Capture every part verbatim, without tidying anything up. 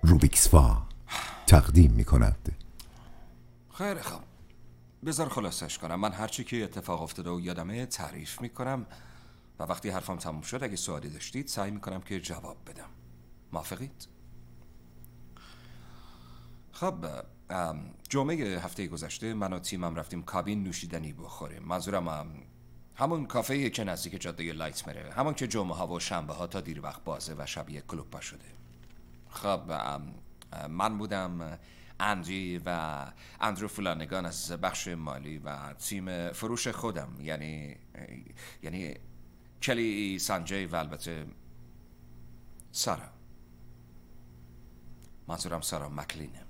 روبیکسفا تقدیم می کند. خیلی خوب، بذار خلاصش کنم. من هرچی که اتفاق افتاده و یادمه تعریف میکنم و وقتی حرفم تموم شد اگه سوالی داشتید سعی میکنم که جواب بدم. موافقید؟ خب، جمعه هفته گذشته من و تیمم رفتیم کابین نوشیدنی بخوریم. منظورم هم همون کافه‌ای که نزدیک جاده لایتمره، همون که جمعه ها و شنبه ها تا دیر وقت بازه و شبیه کلوب با شده. خب، من بودم، اندی و اندرو فلانگان از بخش مالی و تیم فروش خودم، یعنی یعنی کلی، سانجی و البته سارا. منظورم سارا مکلینه.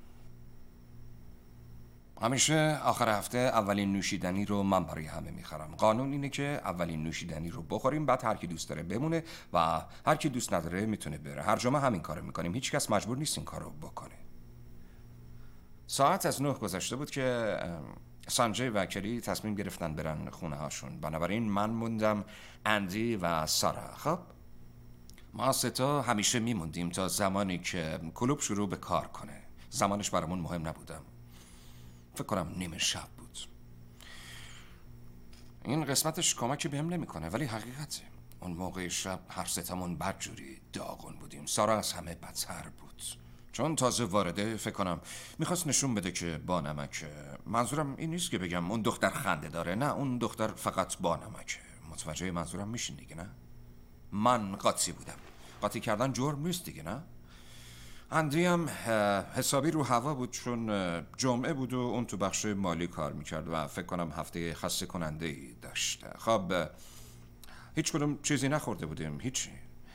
همیشه آخر هفته اولین نوشیدنی رو من برای همه میخرم. قانون اینه که اولین نوشیدنی رو بخوریم، بعد هر کی دوست داره بمونه و هر کی دوست نداره میتونه بره. هر جمعه همین کارو میکنیم، هیچ کس مجبور نیست این کارو بکنه. ساعت از نه گذشته بود که سانجی و کلی تصمیم گرفتن برن خونه هاشون. بنابراین من موندم، اندی و سارا. خب ما ستا همیشه میموندیم تا زمانی که کلوب شروع به کار کنه. زمانش برامون مهم نبودم، فکر کنم نیمه شب بود. این قسمتش کمکی بهم نمیکنه، ولی حقیقته اون موقع شب هر ستامون بدجوری داغون بودیم. سارا از همه بدتر بود، چون تازه وارده فکر کنم میخواست نشون بده که با نمکه. منظورم این نیست که بگم اون دختر خنده داره، نه، اون دختر فقط با نمکه. متوجه منظورم میشین دیگه، نه؟ من قاطی بودم. قاطی کردن جرم نیست دیگه، نه؟ اندی هم حسابی رو هوا بود، چون جمعه بود و اون تو بخش مالی کار میکرد و فکر کنم هفته خسته کننده ای داشت. خب هیچ کدوم چیزی نخورده بودیم، هیچی.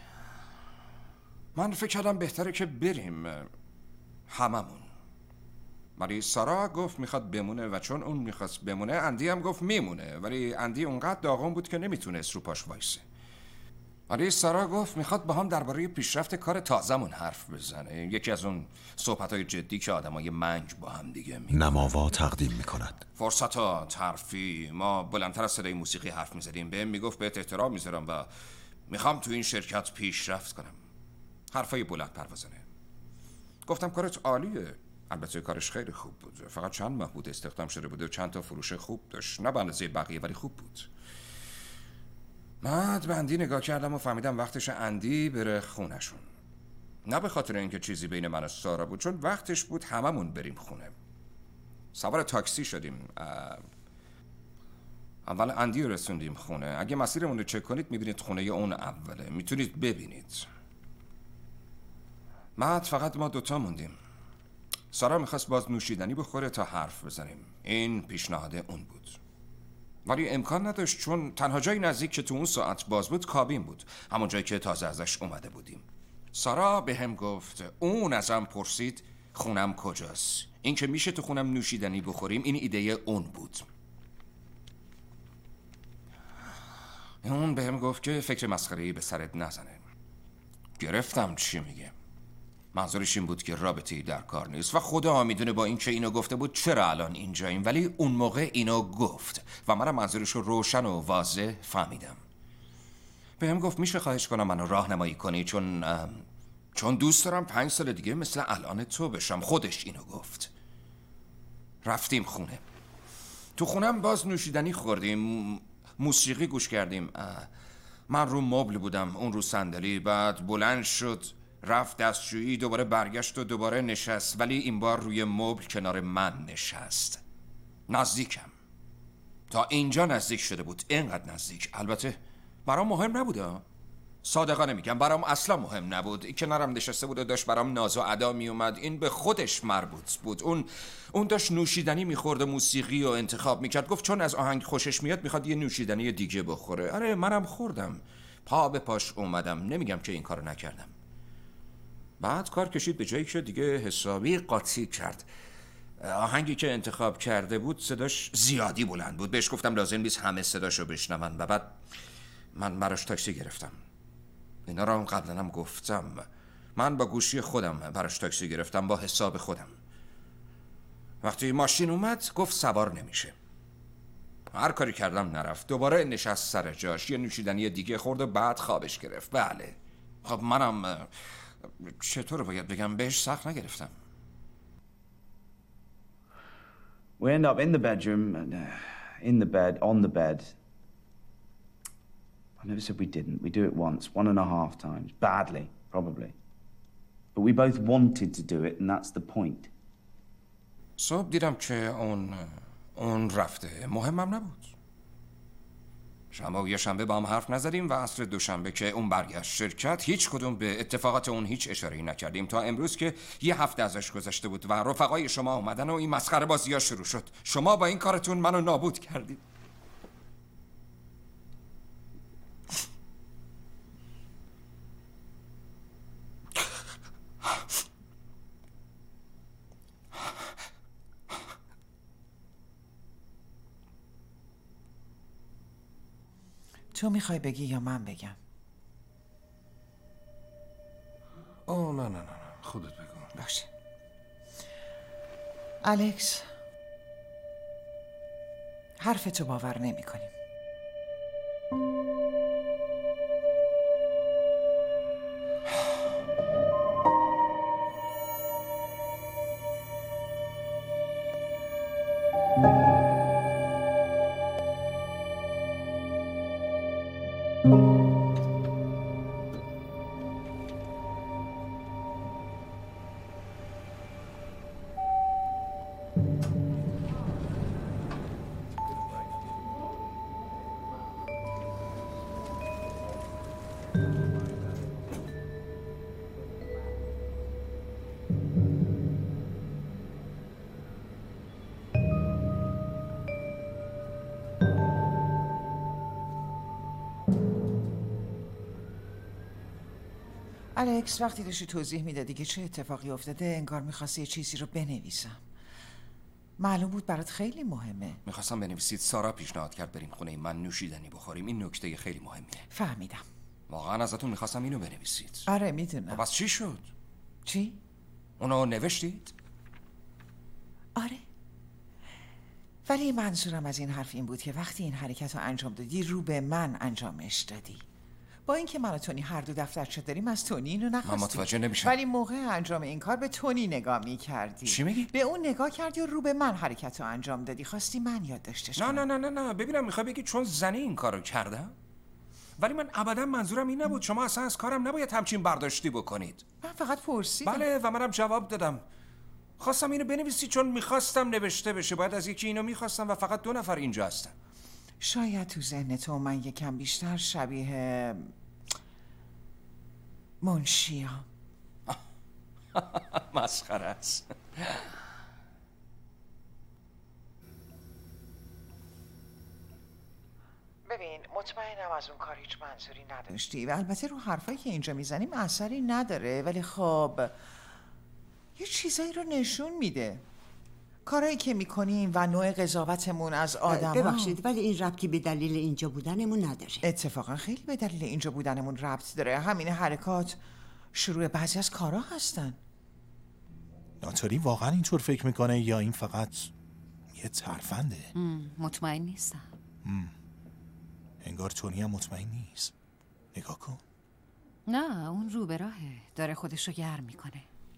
من فکر کردم بهتره که بریم هممون، ولی سارا گفت میخواد بمونه و چون اون میخواست بمونه اندی هم گفت میمونه، ولی اندی اونقدر داغون بود که نمیتونست رو پاش وایسه. ولی سارا گفت میخواد با هم درباره پیشرفت کار تازمون حرف بزنه، یکی از اون صحبت‌های جدی که آدمای منج با هم دیگه میگن. نماوا تقدیم میکند. فرصتات حرفی. ما بلندتر از صدای موسیقی حرف میزدیم. بهم میگفت بهت احترام میذارم و میخوام تو این شرکت پیشرفت کنم. حرفای بلند پروازانه. گفتم کارت عالیه. البته کارش خیلی خوب بود، فقط چند ماه بود استخدام شده بود و چند تا فروش خوب داشت، نه به اندازه بقیه ولی خوب بود. بعد به اندی نگاه کردم و فهمیدم وقتش اندی بره خونشون. نه به خاطر اینکه چیزی بین من و سارا بود، چون وقتش بود هممون بریم خونه. سوار تاکسی شدیم. اول اندی رو رسوندیم خونه. اگه مسیرمون رو چک کنید میبینید خونه اون اوله، میتونید ببینید. بعد فقط ما دوتا موندیم. سارا میخواست باز نوشیدنی بخوره تا حرف بزنیم. این پیشنهاد اون بود، ولی امکان نداشت، چون تنها جای نزدیک که تو اون ساعت باز بود کابین بود، همون جایی که تازه ازش اومده بودیم. سارا به هم گفت، اون ازم پرسید خونم کجاست، این که میشه تو خونم نوشیدنی بخوریم، این ایده اون بود. اون به هم گفت که فکر مسخره‌ای به سرت نزنه. گرفتم چی میگه. منظورش این بود که رابطه‌ای در کار نیست و خدا میدونه با این که اینو گفته بود چرا الان اینجاییم، ولی اون موقع اینو گفت و منم منظورش رو روشن و واضح فهمیدم. بهم گفت میشه خواهش کنم منو راهنمایی کنی، چون چون دوست دارم پنج سال دیگه مثل الان تو بشم. خودش اینو گفت. رفتیم خونه. تو خونم باز نوشیدنی خوردیم، موسیقی گوش کردیم. من رو مبل بودم، اون رو صندلی. بعد بلند شد رفت دستشویی، دوباره برگشت و دوباره نشست، ولی این بار روی مبل کنار من نشست. نزدیکم. تا اینجا نزدیک شده بود، اینقدر نزدیک. البته برام مهم نبوده، صادقانه میگم برام اصلا مهم نبود. کنارم نشسته بود و داشت برام ناز و ادا میومد. این به خودش مربوط بود. اون اون داشت نوشیدنی میخورد و موسیقی و انتخاب میکرد. گفت چون از آهنگ خوشش میاد میخواد یه نوشیدنی دیگه بخوره. آره منم خوردم، پا به پاش اومدم، نمیگم که این کارو نکردم. بعد کار کشید به جایی که دیگه حسابی قاطی کرد. آهنگی که انتخاب کرده بود صداش زیادی بلند بود. بهش گفتم لازم نیست همه صداشو بشنون و بعد من براش تاکسی گرفتم. اینا رو هم قبلا هم گفتم. من با گوشی خودم براش تاکسی گرفتم، با حساب خودم. وقتی ماشین اومد گفت سوار نمیشه. هر کاری کردم نرفت. دوباره نشست سر جاش، یه نوشیدنی دیگه خورد و بعد خوابش گرفت. بله خب منم چطور باید بگم بهش سخت نگرفتم. We end up in the bedroom, and, uh, in the bed, on the bed. I never said we didn't. We do it once, one and a half times. Badly, probably. But we both wanted to do it, and that's the point. صبح دیدم که اون اون رفته. مهمم نبود. شنبه و یه شنبه با هم حرف نزدیم و عصر دوشنبه که اون برگشت شرکت هیچ کدوم به اتفاقات اون هیچ اشاره‌ای نکردیم تا امروز که یه هفته ازش گذشته بود و رفقای شما اومدن و این مسخره بازی‌ها شروع شد. شما با این کارتون منو نابود کردید. تو میخوای بگی یا من بگم؟ اوه نه نه نه نه خودت بگو. باشه. الکس، حرفتو باور نمی کنیم. الکس، وقتی داشتی توضیح میدادی که چه اتفاقی افتاده انگار میخواستی یه چیزی رو بنویسم. معلوم بود برات خیلی مهمه. میخواستم بنویسید سارا پیشنهاد کرد بریم خونه من نوشیدنی بخوریم. این نکته خیلی مهمیه. فهمیدم. واقعا ازتون میخواستم اینو بنویسید. آره میدونم. پس چی شد؟ چی؟ اونو نوشتید؟ آره. ولی منظورم از این حرف این بود که وقتی این حرکت رو انجام دادی رو به من انجامش دادی. با اینکه من و تونی هر دو دفترچه داریم از تونی اینو نخواستیم. من متوجه نمیشم. ولی موقع انجام این کار به تونی نگاه میکردی. چی میگی؟ به اون نگاه کردی و رو به من حرکت رو انجام دادی. خواستی من یاد داشتش نه کنم. نه نه نه نه ببینم میخوای بگی چون زنی این کارو کردم؟ ولی من ابدا منظورم این نبود. شما اصلا از کارم نباید همچین برداشتی بکنید. من فقط پرسیدم. بله و منم جواب دادم. خواستم اینو بنویسی چون میخواستم نوشته بشه. باید از یکی اینو میخواستم و فقط دو نفر اینجا هستن. شاید تو ذهن تو من یکم بیشتر شبیه منشیام. مسخره است. ببین، مطمئنم از اون کار هیچ منظوری نداشتی و البته رو حرفایی که اینجا میزنیم اثری نداره، ولی خب یه چیزایی رو نشون میده. کارهایی که میکنیم و نوع قضاوتمون از آدم ها. ببخشید ولی این ربطی به دلیل اینجا بودنمون نداره. اتفاقا خیلی به دلیل اینجا بودنمون ربط داره. همین حرکات شروع بعضی از کارها هستن. ناتالی واقعا اینطور فکر میکنه یا این فقط یه ترفنده؟ مطمئن نیستم. مم. انگار تونی هم مطمئن نیست. نگاه کن. نه اون رو به راهه، داره خودش رو گرم میکنه.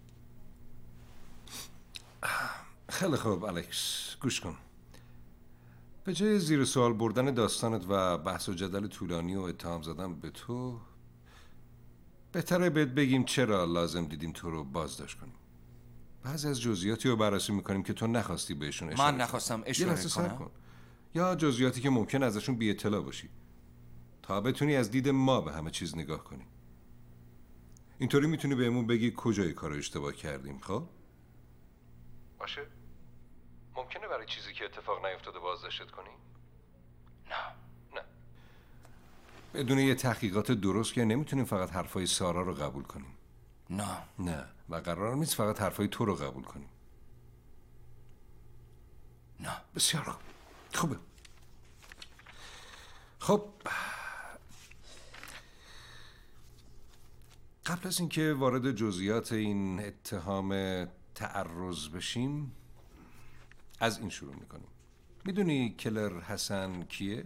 خیلی خوب الکس، گوش کن. به جای زیر سوال بردن داستانت و بحث و جدل طولانی و اتهام زدن به تو، بهتره بهت بگیم چرا لازم دیدیم تو رو بازداشت کنیم. بعضی از جزئیاتی رو بررسی میکنیم که تو نخواستی بهشون اشاره من نخواستم اشاره کنم. کن. یا جزئیاتی که ممکن ازشون بی اطلاع باشی تا بتونی از دید ما به همه چیز نگاه کنی. اینطوری میتونی بهمون بگی کجای کار رو اشتباه کردیم. خب باشه؟ ممکنه برای چیزی که اتفاق نیفتاده بازداشتت کنیم؟ نه نه. بدون یه تحقیقات درست که نمیتونیم فقط حرفای سارا رو قبول کنیم. نه نه و قرار نیست فقط حرفای تو رو قبول کنیم. نه. بسیار خوب. خوبه. خب قبل از اینکه وارد جزئیات این اتهام تعرض بشیم از این شروع میکنیم. میدونی کلر حسن کیه؟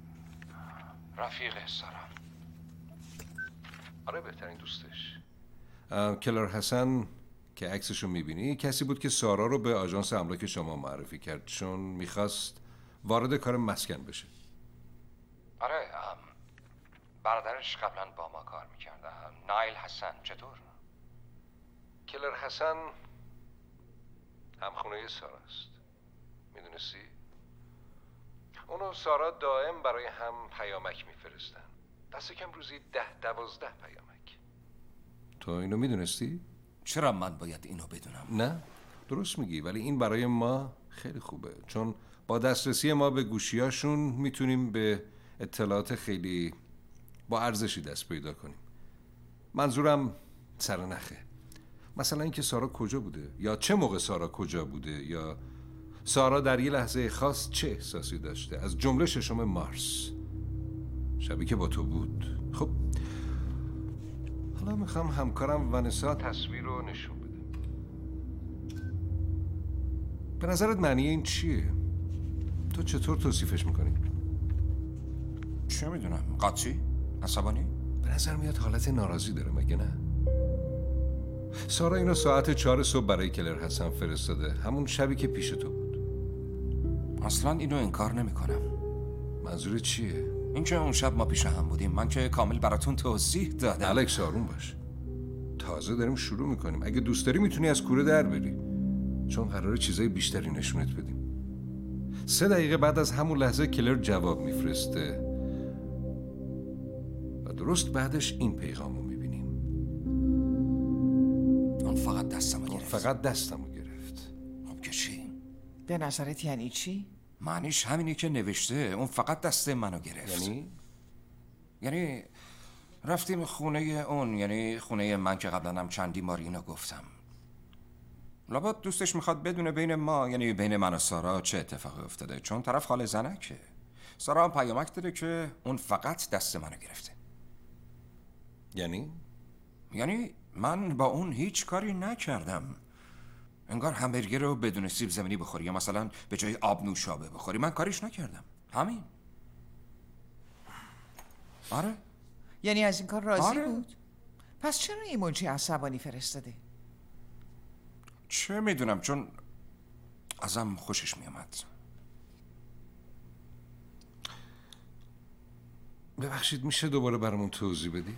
رفیق سارا. آره بهترین دوستش. کلر حسن که عکسشو میبینی کسی بود که سارا رو به آژانس املاک شما معرفی کرد چون میخواست وارد کار مسکن بشه. آره، برادرش قبلا با ما کار میکرد. نایل حسن چطور؟ کلر حسن همخونه ساراست، میدونستی؟ اونو سارا دائم برای هم پیامک میفرستن، دست کم روزی ده دوازده پیامک. تو اینو میدونستی؟ چرا من باید اینو بدونم؟ نه، درست میگی، ولی این برای ما خیلی خوبه چون با دسترسی ما به گوشیاشون میتونیم به اطلاعات خیلی با ارزشی دست پیدا کنیم. منظورم سرنخه، مثلا اینکه سارا کجا بوده یا چه موقع سارا کجا بوده یا سارا در یه لحظه خاص چه احساسی داشته، از جمله ششم مارس، شبی که با تو بود. خب حالا میخوام همکارم ونسا تصویر رو نشون بده. به نظرت معنی این چیه؟ تو چطور توصیفش میکنی؟ چه میدونم، قاطی؟ عصبانی؟ به نظر میاد حالت ناراضی داره، مگه نه؟ سارا اینو ساعت چهار صبح برای کلر حسن فرستاده، همون شبی که پیش تو بود. اصلا اینو انکار نمی کنم. منظور چیه؟ اینکه اون شب ما پیش هم بودیم، من که کامل براتون توضیح دادم. الکس آروم باش، تازه داریم شروع میکنیم. اگه دوست داری میتونی از کوره در بری، چون قراره چیزای بیشتری نشونت بدیم. سه دقیقه بعد از همون لحظه کلر جواب میفرسته و درست بعدش این پیغامو میبینیم. اون فقط دستمو گرفت. فقط دستمو گرفت. خب که چی؟ به نظرت یعنی چی؟ معنیش همینی که نوشته، اون فقط دست منو گرفت. یعنی؟ یعنی رفتیم خونه اون، یعنی خونه من که قبلا هم چندی بار اینو گفتم. لابد دوستش میخواد بدونه بین ما، یعنی بین من و سارا، چه اتفاقی افتاده، چون طرف خاله زنکه. سارا هم پیامک داره که اون فقط دست منو گرفته. یعنی؟ یعنی من با اون هیچ کاری نکردم. انگار همبرگر رو بدون سیب زمینی بخوری یا مثلا به جای آب نوشابه بخوری، من کاریش نکردم. همین. آره. یعنی از این کار راضی آره. بود؟ پس چرا ایموجی عصبانی فرستاده؟ چه میدونم، چون ازم خوشش میامد. ببخشید میشه دوباره برامون توضیح بدی؟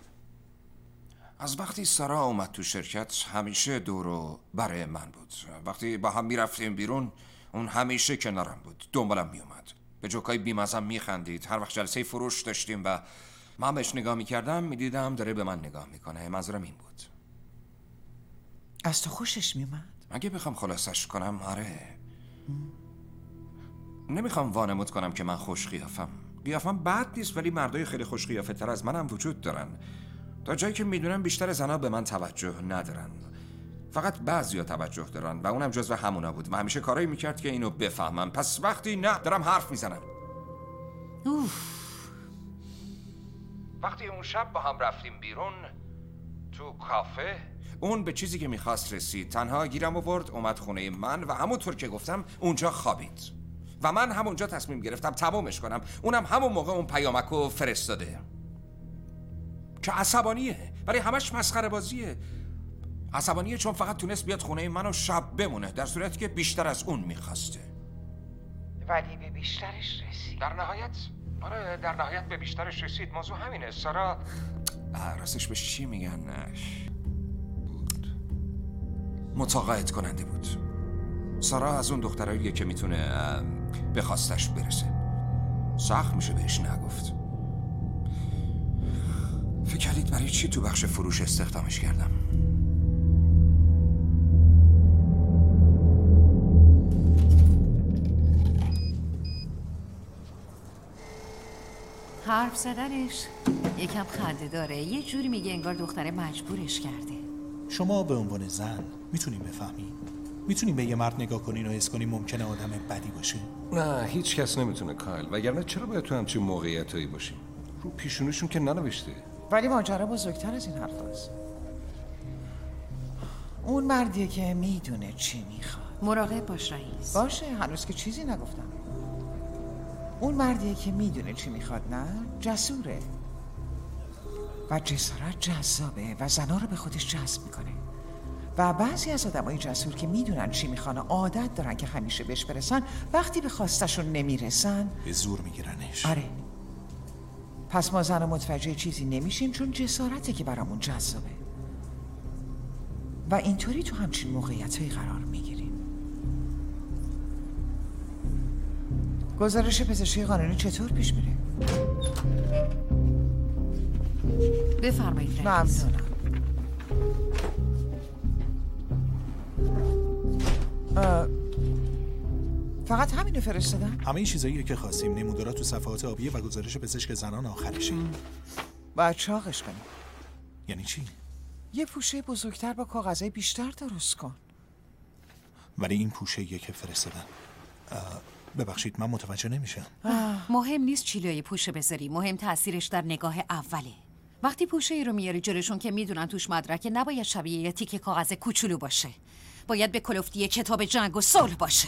از وقتی سارا اومد تو شرکت همیشه دورو برای من بود. وقتی با هم میرفتیم بیرون اون همیشه کنارم بود، دنبالم میومد، به جوکای بیمزم میخندید. هر وقت جلسه فروش داشتیم و من بهش نگاه میکردم میدیدم داره به من نگاه میکنه. منظورم این بود. از تو خوشش میومد؟ اگه بخوام خلاصش کنم، آره. نمیخوام وانمود کنم که من خوش قیافم. قیافم بد نیست، ولی مردای خیلی خوش قیافه تر از منم وجود دارن. تا جایی که میدونم بیشتر زنها به من توجه ندارن، فقط بعضیا توجه دارن و اونم جزو همونا بود و همیشه کارایی میکرد که اینو بفهمم. پس وقتی نه دارم حرف میزنم. اوف. وقتی اون شب با هم رفتیم بیرون تو کافه، اون به چیزی که میخواست رسید. تنها گیرم آورد، اومد خونه من و همونطور که گفتم اونجا خوابید و من همونجا تصمیم گرفتم تمومش کنم. اونم همون موقع اون پیامکو فرستاده که عصبانیه، برای همش مسخره بازیه. عصبانیه چون فقط تونست بیاد خونه منو شب بمونه، در صورتی که بیشتر از اون میخواسته. ولی به بیشترش رسید. در نهایت آره، در نهایت به بیشترش رسید. موضوع همینه. سارا راستش به چی میگن بود، متقاعد کننده بود. سارا از اون دختراییه که میتونه به خواستش برسه. سخت میشه بهش نگفت. فکر کردید برای چی تو بخش فروش استخدامش کردم؟ حرف زدنش یکم خنده داره. یه جوری میگه انگار دختره مجبورش کرده. شما به عنوان زن میتونین بفهمین؟ میتونین به یه مرد نگاه کنین و حس کنین ممکنه آدم بدی باشه؟ نه، هیچ کس نمیتونه کایل، وگرنه چرا باید تو همچین موقعیتایی باشیم؟ رو پیشونشون که ننوشته. ولی ماجرا بزرگتر از این حرف هست. اون مردیه که میدونه چی میخواد. مراقب باش رئیس. باشه، هنوز که چیزی نگفتم. اون مردیه که میدونه چی میخواد، نه؟ جسوره. و جسارت جذابه و زنا رو به خودش جذب میکنه. و بعضی از آدمای جسور که میدونن چی میخوان و عادت دارن که همیشه بهش برسن، وقتی به خواستشون نمیرسن به زور میگیرنش. آره. پس ما زن متوجه چیزی نمیشیم چون جسارته که برامون جذابه و اینطوری تو همچین موقعیتایی قرار میگیریم. گزارش پزشکی قانونی چطور پیش میره؟ بفرمایید رئیس. ممنونم. فقط همینو فرستادم؟ همه این چیزاییه که خواستیم. نمودارا تو صفحات آبیه و گزارش پزشک زنان آخرشه. باید چاقش کنیم. یعنی چی؟ یه پوشه بزرگتر با کاغذهای بیشتر درست کن. ولی این پوشه‌ایه که فرستادم. ببخشید من متوجه نمیشم. مهم نیست چیلوی پوشه بذاری، مهم تاثیرش در نگاه اوله. وقتی پوشه ای رو میاری جلوشون که میدونن توش مدرکه، نباید شبیه یه تیکه کاغذ کوچولو باشه. باید به کلفتی کتاب جنگ و صلح باشه.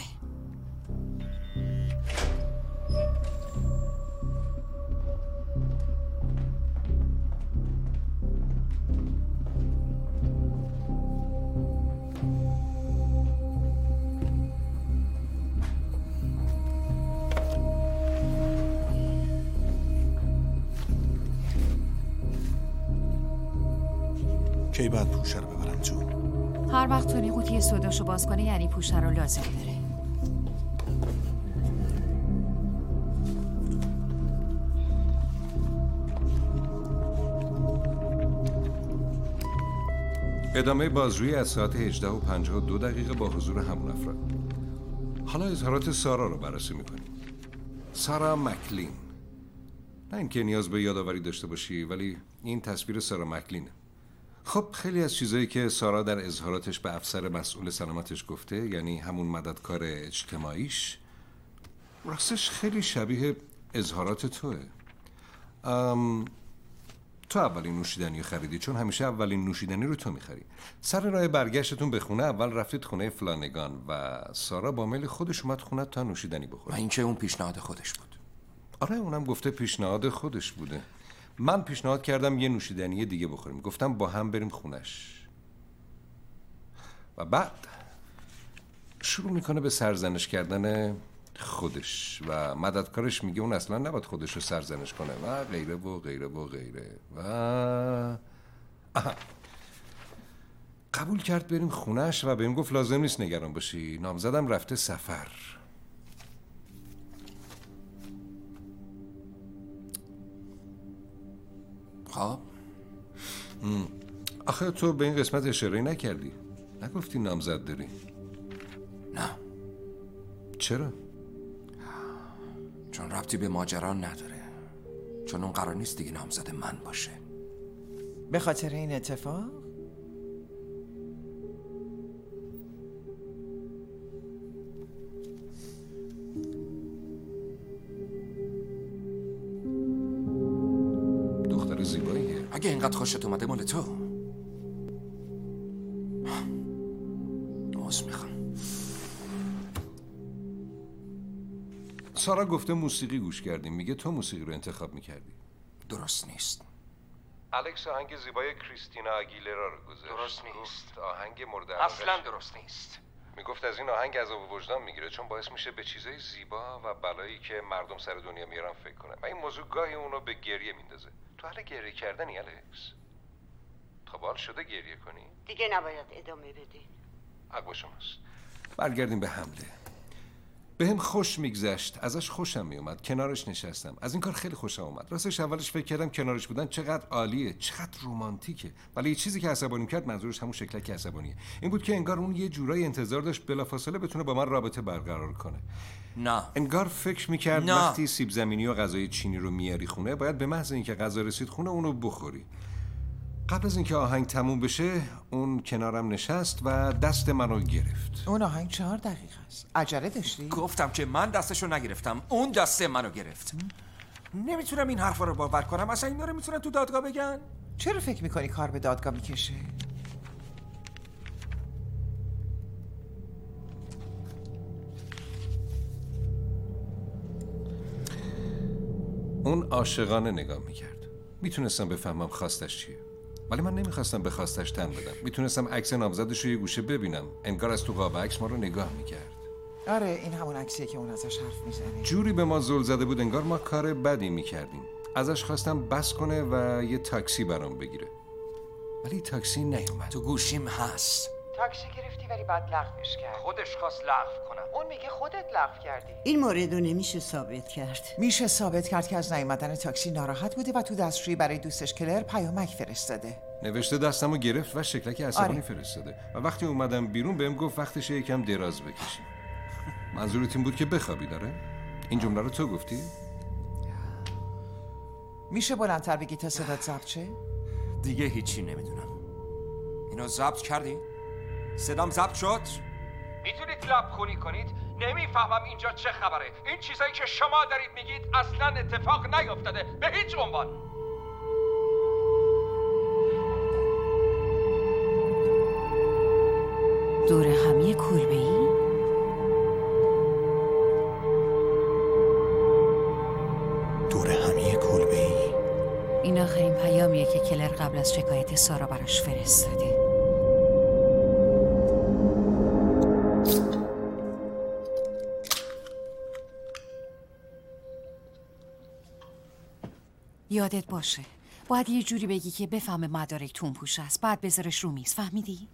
کی باید پوشه رو ببرم تو؟ هر وقت تونی قوطی سوداشو باز کنه یعنی پوشه رو لازم داره. ادامه بازجویی از ساعت هجده و پنجاه و دو دقیقه با حضور همون افراد. حالا اظهارات سارا رو بررسی میکنیم. سارا مکلین. نه اینکه نیاز به یادآوری داشته باشی، ولی این تصویر سارا مکلینه. خب خیلی از چیزایی که سارا در اظهاراتش به افسر مسئول سلامتش گفته، یعنی همون مددکار اجتماعیش، راستش خیلی شبیه اظهارات توه. ام... تو اولین نوشیدنی خریدی، چون همیشه اولین نوشیدنی رو تو میخری. سر راه برگشتتون به خونه اول رفتید خونه فلانگان و سارا با میل خودش اومد خونه تا نوشیدنی بخوره. و اینکه اون پیشنهاد خودش بود. آره اونم گفته پیشنهاد خودش بوده. من پیشنهاد کردم یه نوشیدنی دیگه بخوریم، گفتم با هم بریم خونش و بعد شروع میکنه به سرزنش کردن خودش و مددکارش میگه اون اصلا نباید خودش رو سرزنش کنه و غیره و غیره و غیره و آها. قبول کرد بریم خونش و بهم گفت لازم نیست نگران باشی، نامزدم رفته سفر. خب آخه تو به این قسمت اشاره نکردی، نگفتی نامزد داری؟ نه. چرا؟ چون ربطی به ماجرا نداره، چون اون قرار نیست دیگه نامزد من باشه. به خاطر این اتفاق؟ دختر زیباییه. اگه اینقدر خوشت اومده مال تو. عذر میخوام. سارا گفته موسیقی گوش کردیم، میگه تو موسیقی رو انتخاب میکردی. درست نیست. الکس آهنگ زیبای کریستینا آگیلرا رو گذاشت. درست نیست. گفت آهنگ مورد اصلا درست نیست. میگفت از این آهنگ عذاب وجدان میگیره چون باعث میشه به چیزای زیبا و بلایی که مردم سر دنیا میارن فکر کنه و این موضوع گاهی اونو به گریه میندازه. تو حالا گریه کردنی الکس؟ خب حال شده گریه کنی؟ دیگه نباید ادامه بدی. حق شماست. برگردیم به حمله. به هم خوش میگذشت، ازش خوشم میومد، کنارش نشستم، از این کار خیلی خوشم اومد. راستش اولش فکر کردم کنارش بودن چقدر عالیه، چقدر رمانتیکه، ولی یه چیزی که عصبانی کرد، منظورش همون شکلک عصبانیه، این بود که انگار اون یه جورایی انتظار داشت بلافاصله بتونه با من رابطه برقرار کنه. نه. انگار فکر میکرد نه. وقتی سیب زمینی و غذای چینی رو میاری خونه، باید به محض اینکه غذا رسید خونه اونو بخوری. قبل از اینکه آهنگ تموم بشه اون کنارم نشست و دست منو گرفت. اون آهنگ چهار دقیقه است. عجله داشتی؟ گفتم که من دستشو نگرفتم، اون دست منو گرفت. نمیتونم این حرفا رو باور کنم. اصلا اینا رو میتونن تو دادگاه بگن؟ چرا فکر میکنی کار به دادگاه میکشه؟ اون عاشقانه نگاه میکرد. میتونستم بفهمم خواستش چیه، ولی من نمیخواستم به خواستش تن بدم. میتونستم عکس نامزدش رو یه گوشه ببینم، انگار از تو قاب عکس ما رو نگاه میکرد. آره این همون عکسیه که اون ازش حرف میزنه. جوری به ما زل زده بود انگار ما کار بدی میکردیم. ازش خواستم بس کنه و یه تاکسی برام بگیره، ولی تاکسی نیومد. تو گوشیم هست. تاکسی گرفتی ولی بعد لغوش کرد. خودش خواست لغو کنم. اون میگه خودت لغو کردی. این مورد رو نمیشه ثابت کرد. میشه ثابت کرد که از نیومدن تاکسی ناراحت بوده و تو دستشویی برای دوستش کلر پیامک فرستاده. نوشته دستمو گرفت و شکلک عصبانی آره. فرستاده و وقتی اومدم بیرون بهم گفت وقتش یکم دراز بکشیم. منظورت این بود که بخوابی داره؟ این جمله رو تو گفتی؟ میشه بلندتر بگی تا صدات ضبط شه؟ دیگه هیچی نمیدونم. اینو ضبط کردی؟ صدام ضبط شد؟ میتونید لب خونی کنید؟ نمیفهمم اینجا چه خبره. این چیزایی که شما دارید میگید اصلا اتفاق نیفتاده به هیچ عنوان. دور همی کلبه‌ای؟ دور همی کلبه‌ای؟ این آخرین پیامیه که کلر قبل از شکایت سارا براش فرستاده. یادت باشه باید یه جوری بگی که بفهمه مدارک تون پوش است، بعد بذارش رو میز. فهمیدی؟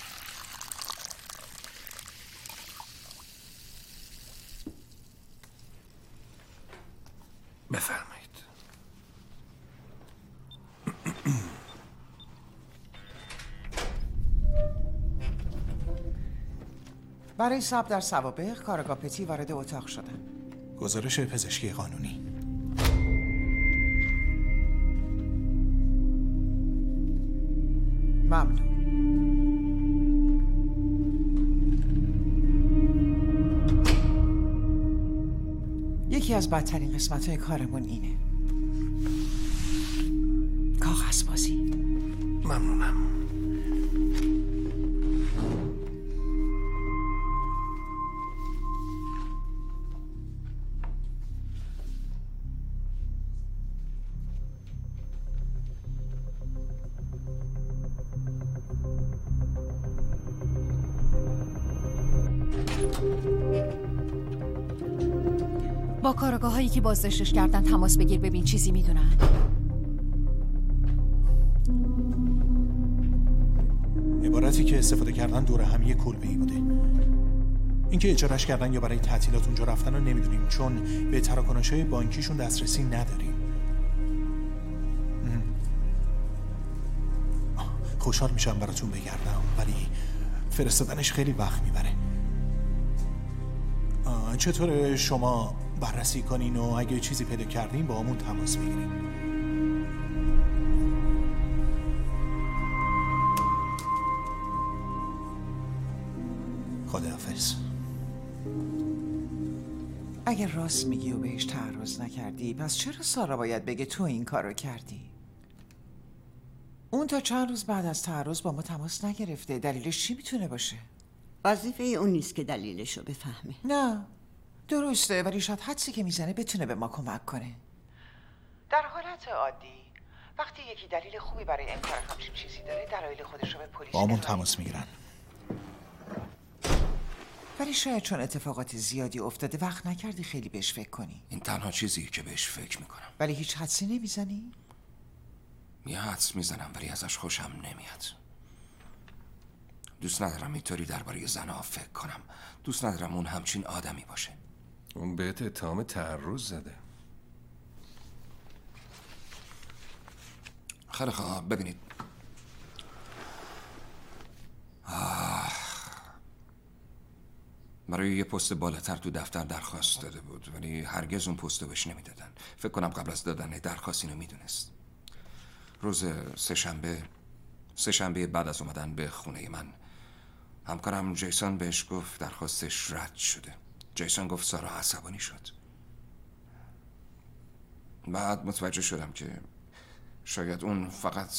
بفرمایید. برای ثبت در سوابق کارآگاه پتی وارد اتاق شدن. گزارش پزشکی قانونی. ممنون. یکی از بدترین قسمت‌های کارمون اینه. کاغذ بازی. ممنونم. با کارآگاه هایی که بازداشتش کردن تماس بگیر ببین چیزی میدونن. عبارتی که استفاده کردن دور همی کلبه‌ای بوده. اینکه اجارش کردن یا برای تعطیلات اونجا رفتن رو نمیدونیم، چون به تراکنش‌های بانکیشون دسترسی نداریم. خوشحال میشم براتون بگردم، ولی فرستادنش خیلی وقت میبره. چطوره شما بررسی کنین و اگه چیزی پیدا کردین با همون تماس بگیرین. خداحافظ. اگر راست میگی و بهش تعرض نکردی، پس چرا سارا باید بگه تو این کارو کردی؟ اون تا چند روز بعد از تعرض با ما تماس نگرفته. دلیلش چی میتونه باشه؟ وظیفه اون نیست که دلیلشو بفهمه. نه درسته، ولی شاید حدسی که میزنه بتونه به ما کمک کنه. در حالت عادی وقتی یکی دلیل خوبی برای انکار همچین چیزی داره، دلایل خودش رو به پلیس با همون تماس میگیرن. ولی شاید چون اتفاقات زیادی افتاده وقت نکردی خیلی بهش فکر کنی. این تنها چیزی که بهش فکر میکنم. ولی هیچ حدسی نمیزنی؟ یه حدس میزنم ولی ازش خوشم نمیاد. دوست ندارم اینطوری درباره زنها فکر کنم. دوست ندارم اون همچین آدمی باشه. اون بهت اتهام تعرض زده. خیلی خوب ببینید. آه. برای یه پست بالاتر تو دفتر درخواست داده بود، ولی هرگز اون پست بهش نمیدادن. فکر کنم قبل از دادن درخواست اینو میدونست. روز سه‌شنبه سه‌شنبه بعد از اومدن به خونه من، همکارم جیسون بهش گفت درخواستش رد شده. جیسون گفت سارا عصبانی شد. بعد متوجه شدم که شاید اون فقط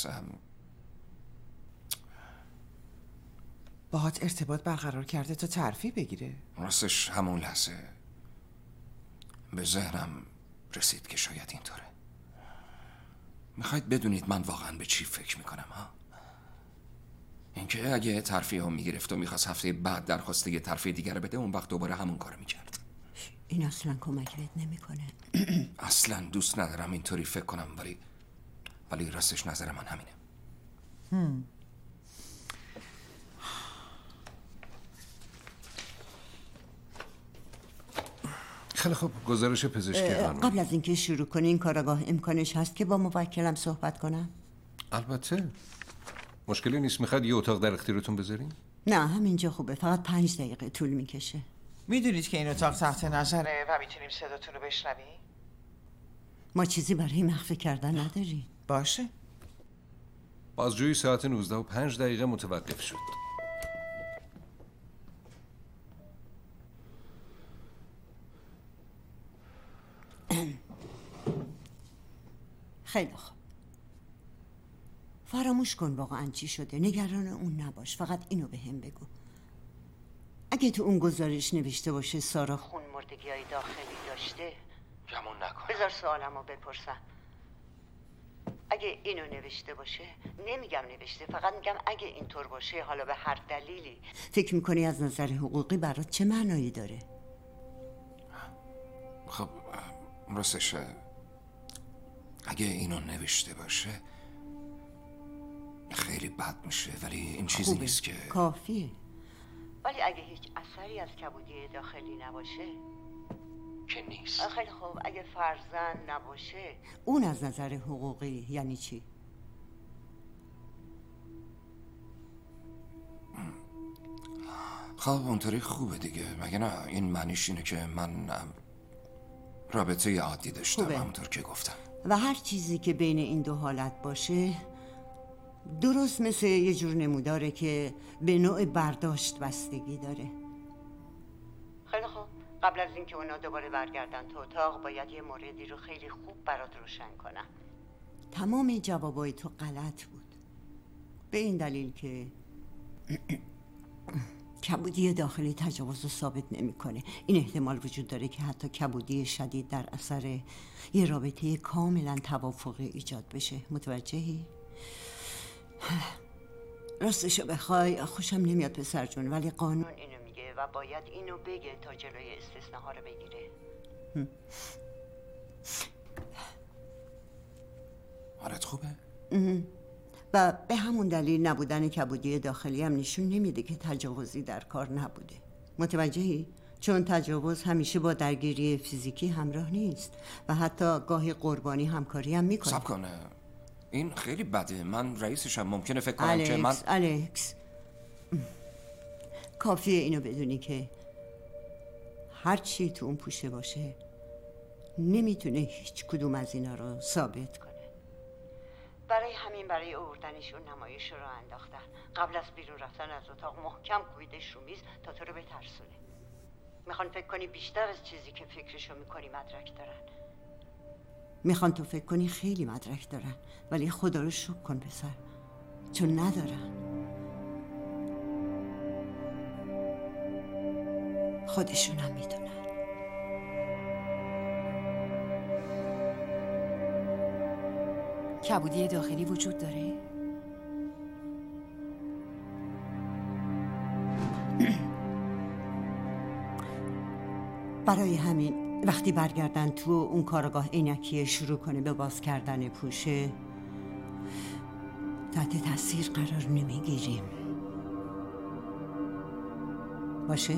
باهات ارتباط برقرار کرده تا ترفیع بگیره. راستش همون لحظه به ذهنم رسید که شاید اینطوره. میخواید بدونید من واقعا به چی فکر میکنم ها؟ اینکه اگه ترفیه هم میگرفت و میخواست هفته بعد درخواست یه ترفیه دیگر بده، اون وقت دوباره همون کارو میکرد. این اصلا کمک بهت نمیکنه. اصلا دوست ندارم اینطوری فکر کنم، ولی ولی راستش نظر من همینه. هم. خیلی خوب، گزارش پزشکی قانونی. قبل از اینکه شروع کنی این کارآگاه امکانش هست که با موکلم صحبت کنم؟ البته. مشکلی نیست. میخواد یه اتاق در اختیارتون بذارین؟ نه همینجا خوبه، فقط پنج دقیقه طول میکشه. میدونید که این اتاق تحت نظره و میتونیم صداتون رو بشنویم؟ ما چیزی برای مخفی کردن نداریم. باشه. بازجویی ساعت نوزده و پنج دقیقه متوقف شد. خیلی خوب. فراموش کن واقعا چی شده. نگران اون نباش. فقط اینو به هم بگو. اگه تو اون گزارش نوشته باشه سارا خون مردگی های داخلی داشته، گمون نکن. بذار سوالمو بپرسم. اگه اینو نوشته باشه، نمیگم نوشته، فقط میگم اگه اینطور باشه، حالا به هر دلیلی، فکر میکنی از نظر حقوقی برات چه معنایی داره؟ خب راستش اگه اینو نوشته باشه خیلی بد میشه، ولی این چیزی خوبه. نیست که کافیه. ولی اگه هیچ اثری از کبودی داخلی نباشه که نیست. خیلی خوب. اگه فرزن نباشه، اون از نظر حقوقی یعنی چی؟ خب اونطوری خوبه دیگه، مگه نه؟ این معنیش اینه که من رابطه عادی داشتم. خوبه. همونطور که گفتم. و هر چیزی که بین این دو حالت باشه درست مثل یه جور نموداره که به نوع برداشت بستگی داره. خیلی خوب. قبل از اینکه اونا دوباره برگردن تو اتاق، باید یه موردی رو خیلی خوب برات روشن کنم. تمام جوابای تو غلط بود، به این دلیل که کبودی داخلی تجاوز رو ثابت نمیکنه. این احتمال وجود داره که حتی کبودی شدید در اثر یه رابطه کاملا توافقی ایجاد بشه. متوجهی؟ راستشو بخوای خوشم نمیاد پسر جون، ولی قانون اینو میگه و باید اینو بگه تا جلوی استثناها رو بگیره. حالت خوبه؟ و به همون دلیل نبودن کبودی داخلی هم نشون نمیده که تجاوزی در کار نبوده. متوجهی؟ چون تجاوز همیشه با درگیری فیزیکی همراه نیست و حتی گاهی قربانی همکاری هم میکنه. صبر کنه، این خیلی بده. من رئیسشم، ممکنه فکر کنم الکس، که من الکس کافیه اینو بدونی که هر چی تو اون پوشه باشه نمیتونه هیچ کدوم از اینا رو ثابت کنه. برای همین برای آوردنشون نمایش رو انداختن. قبل از بیرون رفتن از اتاق محکم کویدش رو میز تا تو رو بترسونه. میخوان فکر کنی بیشتر از چیزی که فکرشو میکنی مدرک دارن. میخوان تو فکر کنی خیلی مدرک دارن، ولی خدا رو شکر کن پسر، چون ندارن. خودشون هم میدونن. کبودی داخلی وجود داره؟ برای همین وقتی برگردن تو اون کارگاه عینکیه شروع کنه به باز کردن پوشه، تحت تاثیر قرار نمیگیریم. باشه؟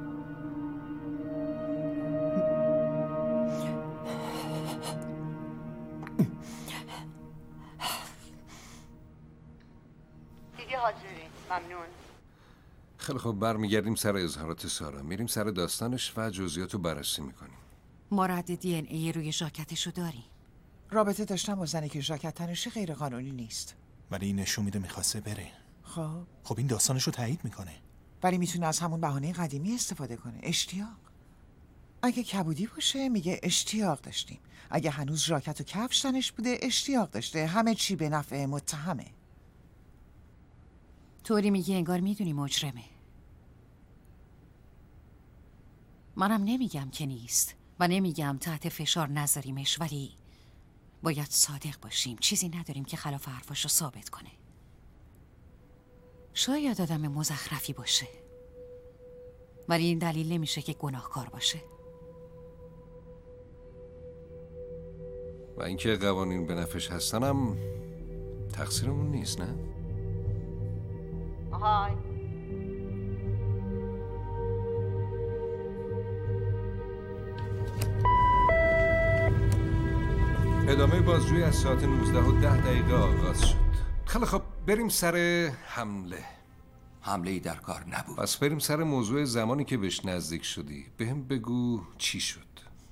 دیگه حاضرین. ممنون. خیلی خوب، برمیگردیم سر اظهارات سارا، میریم سر داستانش و جزئیات رو بررسی میکنیم. ما رد دی ان ای روی ژاکتشو داریم. رابطه داشتم با زنی که ژاکت تنشه غیر قانونی نیست. ولی این نشون میده میخواسته بره. خب خب این داستانش رو تایید میکنه. ولی میتونه از همون بهانه قدیمی استفاده کنه، اشتیاق. اگه کبودی باشه میگه اشتیاق داشتیم، اگه هنوز ژاکت و کفش تنش بوده اشتیاق داشته. همه چی به نفع متهمه. طوری میگی انگار میدونی مجرمه. منم نمیگم که نیست و نمیگم تحت فشار نذاریمش، ولی باید صادق باشیم. چیزی نداریم که خلاف حرفاشو ثابت کنه. شاید آدم مزخرفی باشه، ولی این دلیل نمیشه که گناهکار باشه. و اینکه قوانین به نفعش هستن هم تقصیرمون نیست، نه؟ آهای ادامه بازجویی از ساعت نوزده و ده دقیقه آغاز شد. خیلی خب بریم سر حمله. حمله‌ای در کار نبود. پس بریم سر موضوع زمانی که بهش نزدیک شدی. بهم بگو چی شد؟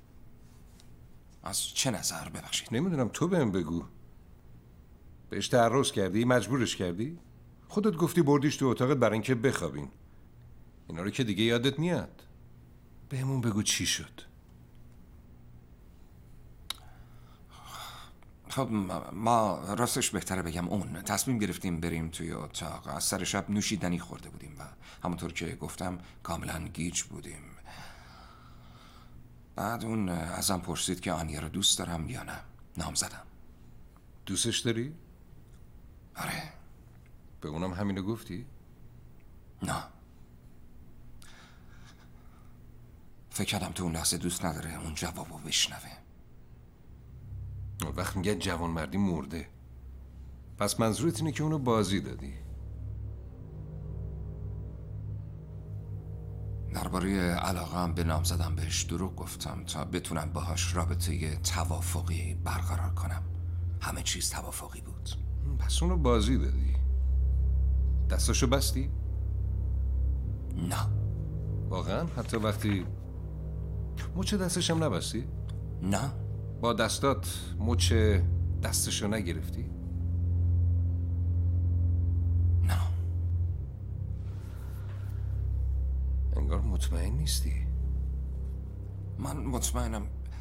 از چه نظر؟ ببخشید نمیدونم، تو بهم بگو. بهش تعرض کردی؟ مجبورش کردی؟ خودت گفتی بردیش تو اتاقت برای اینکه بخوابین. اینا رو که دیگه یادت میاد. بهمون بگو چی شد. خب ما راستش بهتره بگم اون تصمیم گرفتیم بریم توی اتاق. از سر شب نوشیدنی خورده بودیم و همونطور که گفتم کاملا گیج بودیم. بعد اون ازم پرسید که آنیا رو دوست دارم یا نه. نام زدم. دوستش داری؟ آره. به اونم همینو گفتی؟ نه. فکر کردم تو اون لحظه دوست نداره اون جوابو بشنوه. وقت میگه جوان مردی مرده. پس منظورت اینه که اونو بازی دادی؟ درباره علاقه‌ام به نام زدم بهش دروغ گفتم تا بتونم باهاش رابطه توافقی برقرار کنم. همه چیز توافقی بود. پس اونو بازی دادی؟ دستاشو بستی؟ نه. واقعا؟ حتی وقتی مچ دستش هم نبستی؟ نه. با دستات مچ دستشو نگرفتی؟ نه. انگار مطمئن نیستی. من مطمئنم.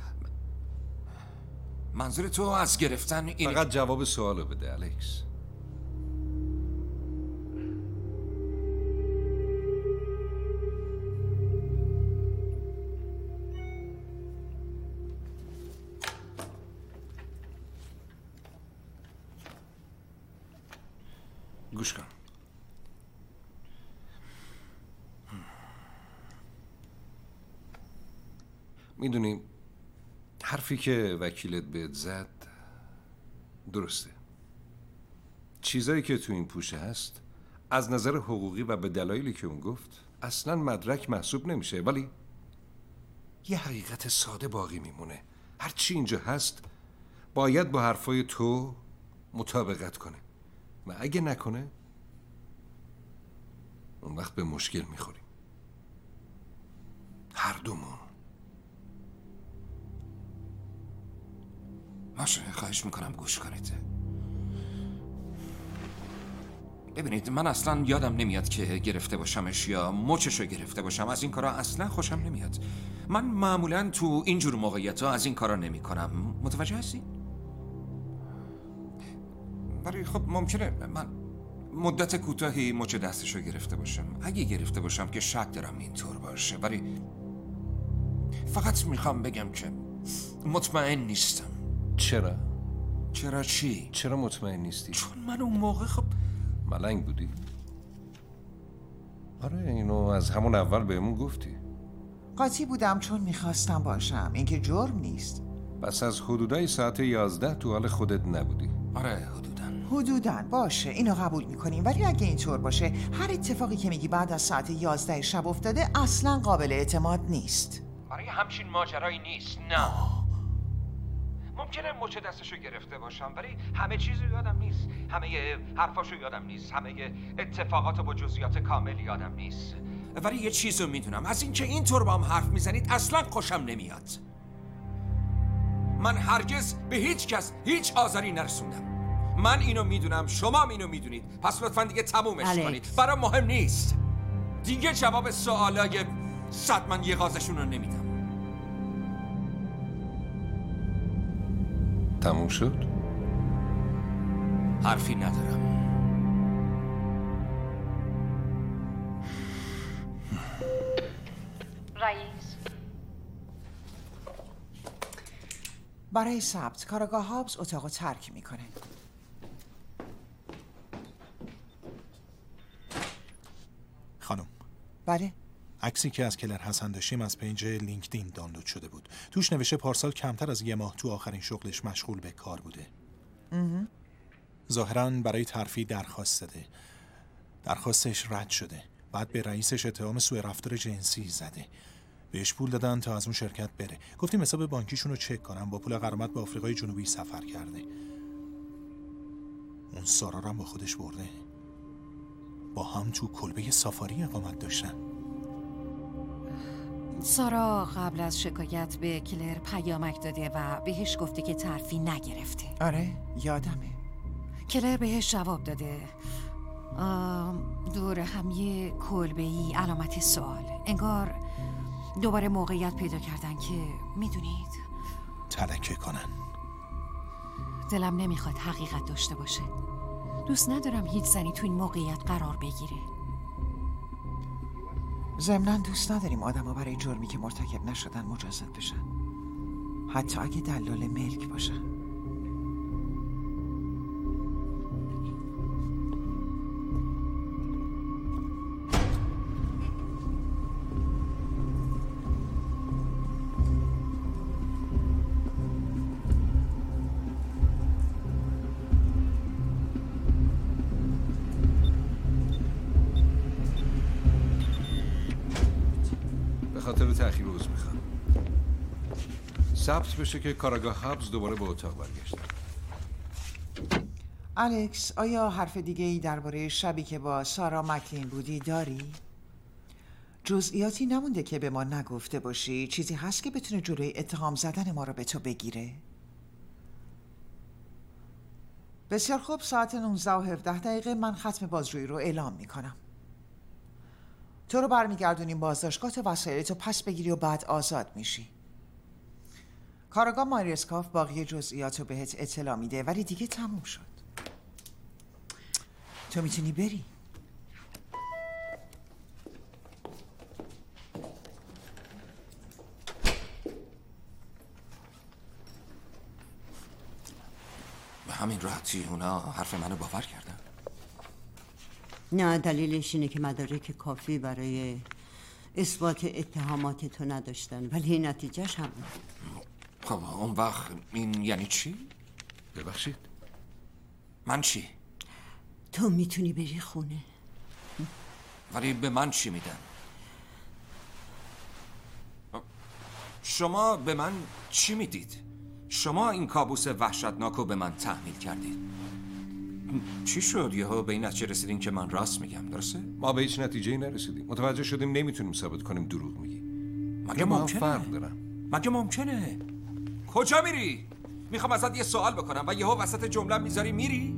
منظور تو از گرفتن این فقط جواب سوالو بده الکس. گوش کن. میدونی حرفی که وکیلت بهت زد درسته. چیزایی که تو این پوشه هست از نظر حقوقی و به دلایلی که اون گفت اصلا مدرک محسوب نمیشه، ولی یه حقیقت ساده باقی میمونه. هرچی اینجا هست باید با حرفای تو مطابقت کنه و اگه نکنه اون وقت به مشکل میخوریم هر دومون. باشه، خواهش میکنم گوش کنید. ببینید من اصلا یادم نمیاد که گرفته باشمش یا مچشو گرفته باشم. از این کارا اصلا خوشم نمیاد. من معمولا تو اینجور موقعیت ها از این کارا نمی کنم. متوجه هستی؟ ولی خب ممکنه من مدت کوتاهی مچ دستشو گرفته باشم. اگه گرفته باشم که شک دارم اینطور باشه، ولی فقط میخوام بگم که مطمئن نیستم. چرا؟ چرا چی؟ چرا مطمئن نیستی؟ چون من اون موقع خب ملنگ بودی؟ آره اینو از همون اول بهمون گفتی. قاطی بودم چون میخواستم باشم. این که جرم نیست. پس از حدودای ساعت یازده تو حال خودت نبودی؟ آره حدوداً. حدوداً باشه، اینو قبول میکنیم، ولی اگه اینطور باشه هر اتفاقی که میگی بعد از ساعت یازده شب افتاده اصلا قابل اعتماد نیست. برای همچین ماجرایی نیست. نه. ممکنه مچ دستشو گرفته باشم ولی همه چیزو یادم نیست. همه حرفاشو یادم نیست. همه اتفاقاتو با جزئیات کامل یادم نیست. ولی یه چیزو میدونم، از اینکه اینطور با هم حرف میزنید اصلا خوشم نمیاد. من هرگز به هیچ کس هیچ آزاری نرسوندم. من اینو میدونم، شما هم اینو میدونید. پس لطفاً دیگه تمومش الکس. کنید. برام مهم نیست. دیگه جواب سوالای صد من یه غازشون رو نمیدم. تموم شد؟ حرفی ندارم. رئیس. برای ثبت کاراگاه هابز اتاقو ترک میکنه. خانم. بله. عکسی که از کلر حسن داشتیم از پیج لینکدین دانلود شده بود. توش نوشته پارسال کمتر از یه ماه تو آخرین شغلش مشغول به کار بوده. ظاهراً برای ترفیع درخواست داده. درخواستش رد شده. بعد به رئیسش اتهام سوء رفتار جنسی زده. بهش پول دادن تا از اون شرکت بره. گفتیم حساب بانکیشون رو چک کنم. با پول غرامت به آفریقای جنوبی سفر کرده. اون سارا رو هم با خودش برده. با هم تو کلبه سافاری اقامت داشتن. سارا قبل از شکایت به کلر پیامک داده و بهش گفته که ترفیع نگرفته. آره یادمه. کلر بهش جواب داده دور هم یه کلبه‌ای علامت سوال. انگار دوباره موقعیت پیدا کردن که میدونید تلکه کنن. دلم نمیخواد حقیقت داشته باشه. دوست ندارم هیچ زنی تو این موقعیت قرار بگیره. ضمناً دوست نداریم آدم‌ها برای جرمی که مرتکب نشدن مجازات بشن، حتی اگه دلال ملک باشن. خاطر تأخیر عذر میخوام. ثبت بشه که کاراگاه هابز دوباره به اتاق برگشتن. الکس، آیا حرف دیگه ای درباره شبی که با سارا مکلین بودی داری؟ جزئیاتی نمونده که به ما نگفته باشی؟ چیزی هست که بتونه جلوی اتهام زدن ما رو به تو بگیره؟ بسیار خوب، ساعت نوزده و هفده دقیقه من ختم بازجویی رو اعلام میکنم. تو رو برمیگردونیم بازداشتگاه تا وسایلتو پس بگیری و بعد آزاد میشی. کاراگاه مایرسکاف باقی جزئیاتو بهت اطلاع میده، ولی دیگه تموم شد. تو میتونی بری. به همین راحتی اونا حرف منو باور کردن؟ نه، دلیلش اینه که مدارک کافی برای اثبات اتهامات تو نداشتن، ولی نتیجهش همون. خب اون وقت این یعنی چی؟ ببخشید؟ من چی؟ تو میتونی بری خونه. ولی به من چی میدن؟ شما به من چی میدید؟ شما این کابوس وحشتناک رو به من تحمیل کردید. چی شد یهو به این نتیجه رسیدین که من راست میگم؟ درسته؟ ما به هیچ نتیجه‌ای نرسیدیم. متوجه شدیم نمیتونیم ثابت کنیم دروغ میگی. مگه ممکنه؟ فرق دارم. مگه ممکنه؟ کجا میری؟ میخوام ازت یه سوال بکنم و یهو وسط جمله میذاری میری؟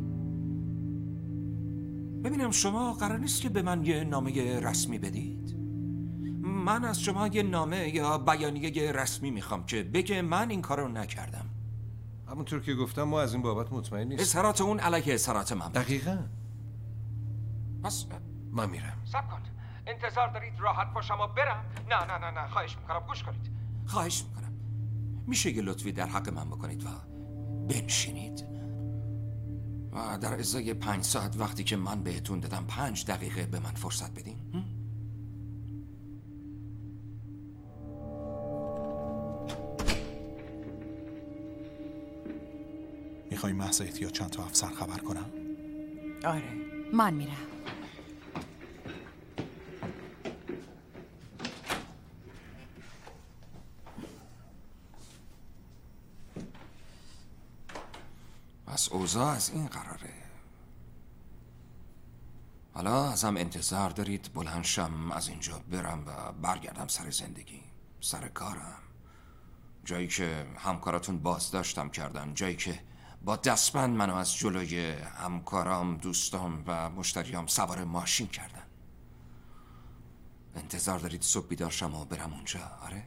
ببینم شما قرار نیست که به من یه نامه رسمی بدید؟ من از شما یه نامه یا بیانیه رسمی میخوام که بگه من این کارو نکردم. همونطور که گفتم ما از این بابت مطمئن نیستیم. اظهارات اون علیه اظهارات من. دقیقاً. پس من میرم. صبر کن. انتظار دارید راحت باشم و برم؟ نه نه نه نه خواهش میکنم گوش کنید. خواهش میکنم میشه یه لطفی در حق من بکنید و بنشینید و در ازای پنج ساعت وقتی که من بهتون دادم پنج دقیقه به من فرصت بدین. میخوای محض احتیاط چند تا افسر خبر کنم؟ آره من میرم. پس اوضاع از این قراره. حالا ازم انتظار دارید بلند شم از اینجا برم و برگردم سر زندگی، سر کارم، جایی که همکاراتون بازداشتم کردن، جایی که با دستبند منو از جلوی همکارام، دوستام و مشتریام سوار ماشین کردن. انتظار دارید صبح بیدار شم و برم اونجا؟ آره؟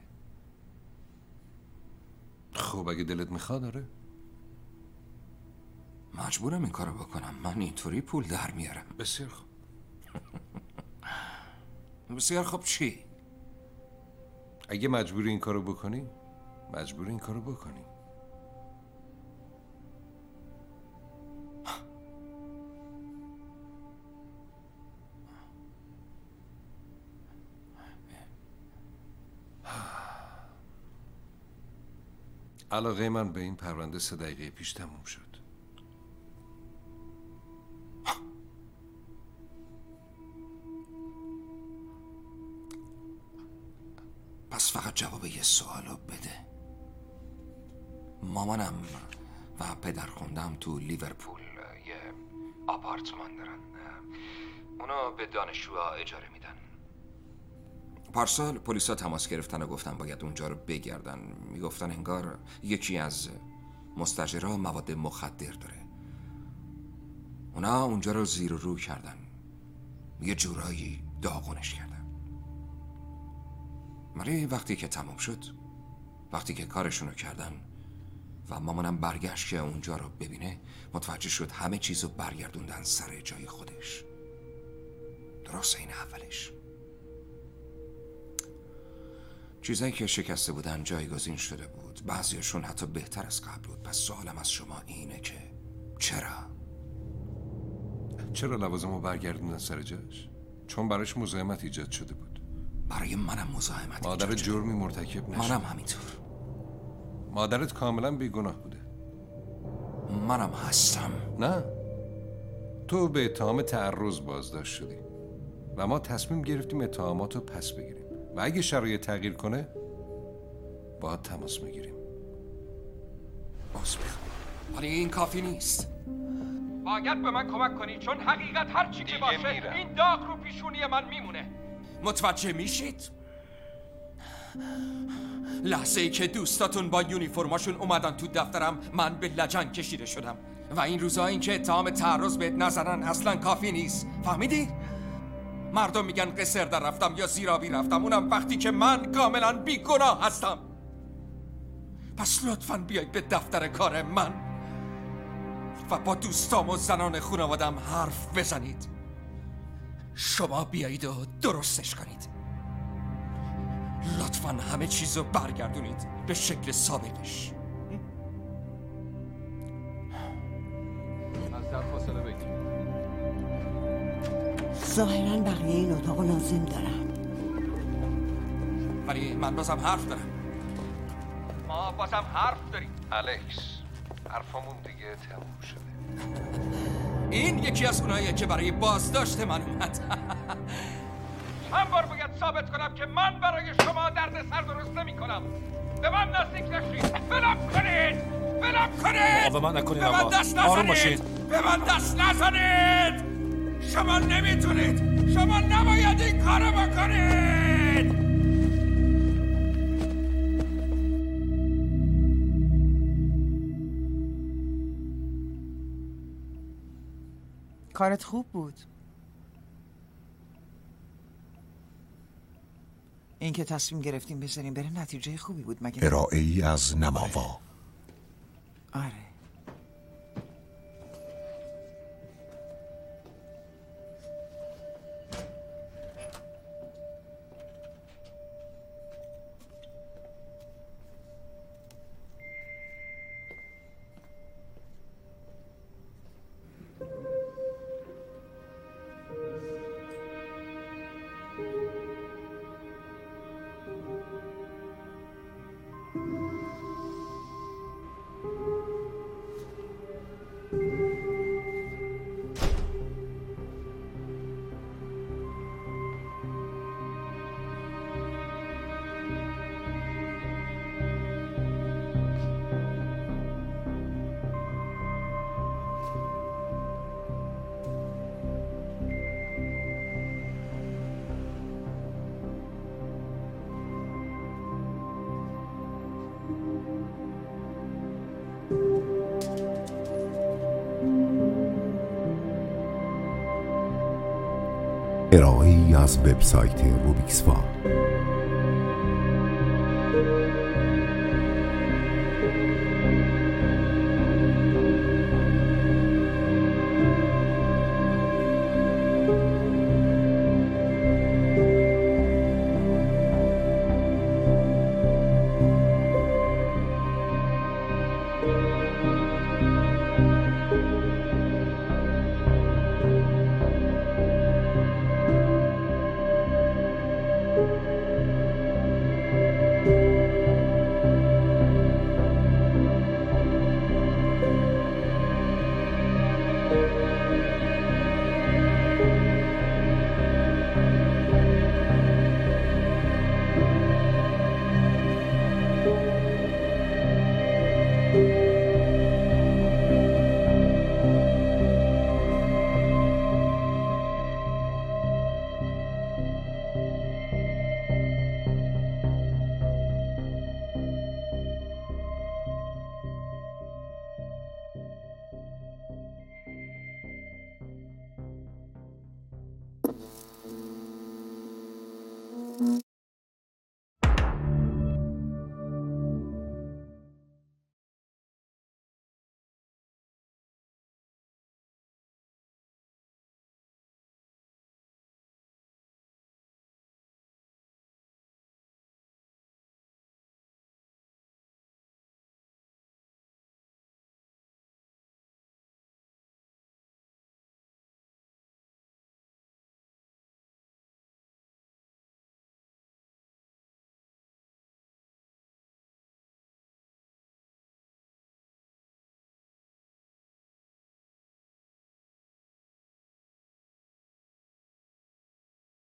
خب اگه دلت میخواد آره. مجبورم این کارو بکنم. من اینطوری پول در میارم. بسیار خوب. بسیار خوب چی؟ اگه مجبوری این کارو بکنی مجبوری این کارو بکنی. علاقه من به این پرونده سه دقیقه پیش تموم شد. پس فقط جواب یه سوالو بده. مامانم و پدرخوندم تو لیورپول یه آپارتمان دارن. اونو به دانشجوها اجاره میدن. پارسال پلیسا تماس گرفتن و گفتن باید اونجا رو بگردن. میگفتن انگار یکی از مستاجرها مواد مخدر داره. اونا اونجا رو زیر و رو کردن، یه جورایی داغونش کردن. ولی وقتی که تمام شد، وقتی که کارشونو کردن و مامانم برگشت که اونجا رو ببینه، متوجه شد همه چیزو برگردوندن سر جای خودش، درست این اولش. چیزایی که شکسته بودن جایگزین شده بود، بعضیشون حتی بهتر از قبل بود. پس سوالم از شما اینه که چرا؟ چرا لوازمو برگردوندن سر جاش؟ چون براش مزاحمت ایجاد شده بود. برای منم مزاحمت. مادر جرمی مرتکب نشد. منم همینطور. مادرت کاملا بیگناه بوده. منم هستم. نه، تو به اتهام تعرض بازداشت شدی و ما تصمیم گرفتیم اتهاماتو پس بگیریم و اگه شرایط تغییر کنه باید تماس میگیریم. باز بخون. ولی این کافی نیست. باید به من کمک کنی، چون حقیقت هر چی که باشه میرم. این داغ رو پیشونی من میمونه. متوجه میشید؟ لحظه ای که دوستاتون با یونیفرماشون اومدن تو دفترم، من به لجن کشیده شدم و این روزا این که اتهام تعرض بهت نزنن اصلا کافی نیست. فهمیدی؟ مردم میگن قصر در رفتم یا زیرابی رفتم، اونم وقتی که من کاملا بیگناه هستم. پس لطفاً بیایید به دفتر کار من و با دوستام و زنان خانوادم حرف بزنید. شما بیایید و درستش کنید. لطفاً همه چیزو برگردونید به شکل سابقش. از در فاصله بگیر. ظاهراً بقیه این اتاقو لازم دارم، ولی من بازم حرف دارم. ما بازم حرف داریم. الکس، حرفمون دیگه تموم شده. این یکی از اوناییه که برای بازداشت من اومد. چند بار باید ثابت کنم که من برای شما درد سر درست نمی کنم؟ به من نزدیک نشید. بلم کنید، بلم کنید. مقاومت نکنید آقا. آقا. به من دست آروم نزنید. باشید. به من دست نزنید. شما نمیتونید. شما نباید این کارو بکنید. کارت خوب بود. این که تصمیم گرفتیم بذاریم بره نتیجه خوبی بود مگه؟ ارائه ای از نماوا. آره. ارائه ای از وبسایت روبیکسفا.